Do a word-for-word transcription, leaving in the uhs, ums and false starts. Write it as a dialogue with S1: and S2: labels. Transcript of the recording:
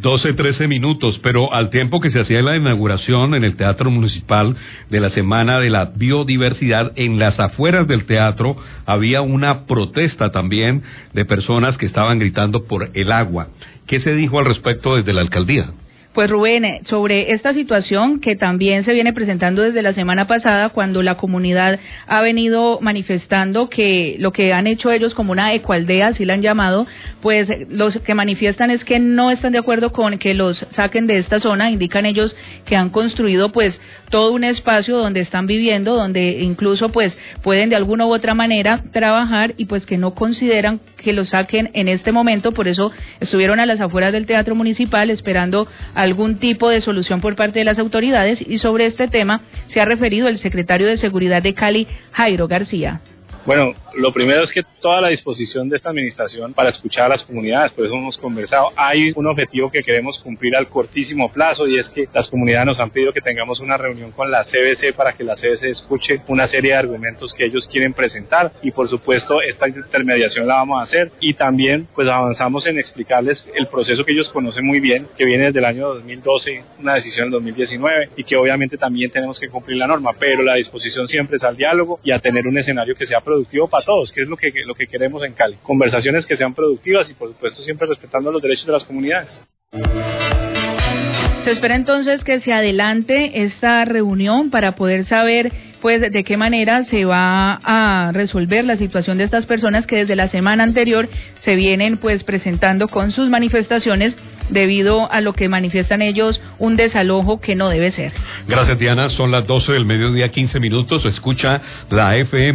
S1: doce, trece minutos, pero al tiempo que se hacía la inauguración en el Teatro Municipal de la Semana de la Biodiversidad, en las afueras del teatro había una protesta también de personas que estaban gritando por el agua. ¿Qué se dijo al respecto desde la alcaldía?
S2: Pues Rubén, sobre esta situación que también se viene presentando desde la semana pasada, cuando la comunidad ha venido manifestando que lo que han hecho ellos como una ecoaldea, así la han llamado, pues los que manifiestan es que no están de acuerdo con que los saquen de esta zona. Indican ellos que han construido pues todo un espacio donde están viviendo, donde incluso pues pueden de alguna u otra manera trabajar, y pues que no consideran que los saquen en este momento. Por eso estuvieron a las afueras del Teatro Municipal esperando algún tipo de solución por parte de las autoridades, y sobre este tema se ha referido el secretario de Seguridad de Cali, Jairo García.
S3: Bueno, lo primero es que toda la disposición de esta administración para escuchar a las comunidades, por eso hemos conversado. Hay un objetivo que queremos cumplir al cortísimo plazo, y es que las comunidades nos han pedido que tengamos una reunión con la C B C para que la C B C escuche una serie de argumentos que ellos quieren presentar, y por supuesto esta intermediación la vamos a hacer, y también pues avanzamos en explicarles el proceso que ellos conocen muy bien, que viene desde el año dos mil doce, una decisión en dos mil diecinueve, y que obviamente también tenemos que cumplir la norma, pero la disposición siempre es al diálogo y a tener un escenario que sea productivo para todos, que es lo que, lo que queremos en Cali. Conversaciones que sean productivas y por supuesto siempre respetando los derechos de las comunidades.
S2: Se espera entonces que se adelante esta reunión para poder saber pues de qué manera se va a resolver la situación de estas personas que desde la semana anterior se vienen pues presentando con sus manifestaciones debido a lo que manifiestan ellos, un desalojo que no debe ser.
S1: Gracias, Diana. Son las doce del mediodía, quince minutos. Escucha la F M.